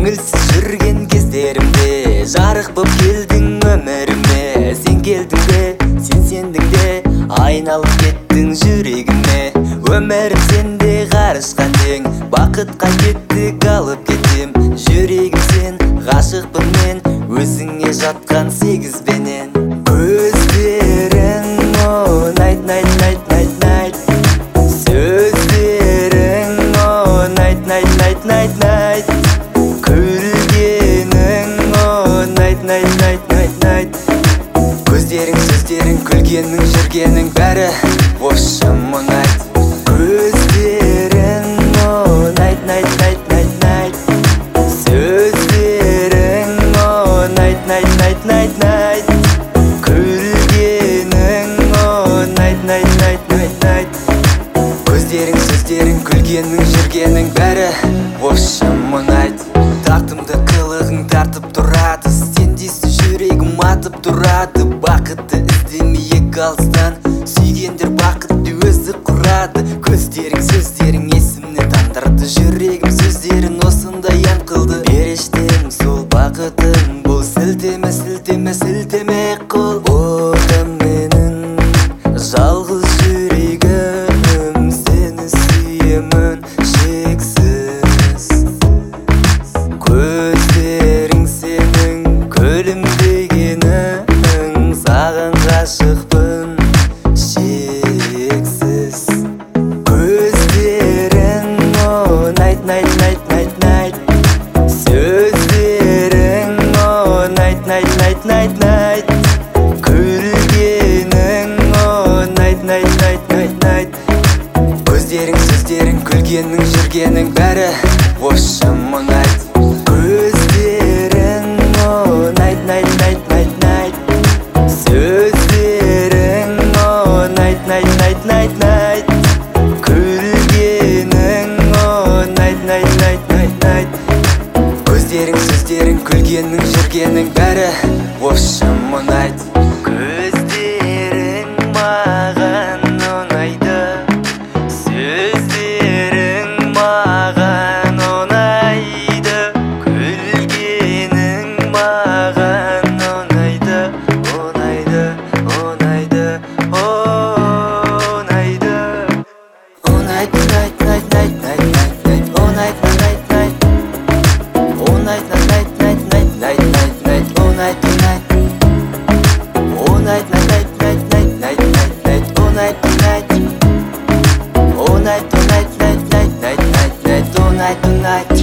көңілсіз жүрген кездерімде жарық боп келдің өміріме. Сен келдің бе, сен сендің де, айналып кеттің жүрегіме. Өмірім сенде ғарышқа тең, бақытқа кеттік алып кетем. Жүрегім сен, ғашықпын мен, өзіңе жатқан сегізбенен. Көздерің найт, найт, найт, найт, найт. Сөздерің найт, найт, найт, найт, найт. Күлгенің найт, найт, найт, найт, найт. Көздерің, сөздерің, күлгенің, жүргенің бәрі осы мұңайт. Көздерің найт, найт, найт, найт, найт. Сөздерің найт, найт, найт, найт, найт. Күлгенің найт, найт, найт, найт, найт. Көздерің, сөздерің, күлгенің, жүргенің бәрі осы мұңайт. Тартымды қылығың тартып тұрады, сендейсің жүрегім атып тұрады. Бақытты іздемейік алыстан, сүйгендер бақытты өзі құрады. Көздерің, сөздерің есімнен тандырды, жүрегім сөздерін осындай ән қылды. Періштем сол бақытың, бұл сілтеме, сілтеме, сілтеме қыл. Отым менің жалғыз жүрегім, сені сүйемін шексіз. Көздерің сенің күлімдегенің, саған ғашықпын шексіз. Көздерің найт, найт, найт, найт, найт. Сөздерің найт, найт, найт, найт, найт. Күлгенің найт, найт, найт, найт, найт. Көздерің, сөздерің, күлгенің, жүргенің бәрі осы мұңайт. Көздерің найт, найт, найт, найт, найт. Сөздерің найт, найт, найт, найт, найт. Күлгенің найт, найт, найт, найт, найт. Көздерің, сөздерің, күлгенің, жүргенің бәрі осы мұңайт. Көздерің маған ұнайды, сөздерің маған ұнайды. Күлгенің маған ұнайды, ұнайды, ұнайды, ұнайды. Ұнайды, найт, найт, найт, найт, найт, найт. Ұнайды, найт, найт. Ұнайды, найт, найт, найт, найт, найт, найт. Ұнайды, найт. Ұнайды, найт, найт, найт, найт, найт, найт. Ұнайды, найт. Ұнайды, найт, найт, найт, найт, найт, найт. Ұнайды, найт.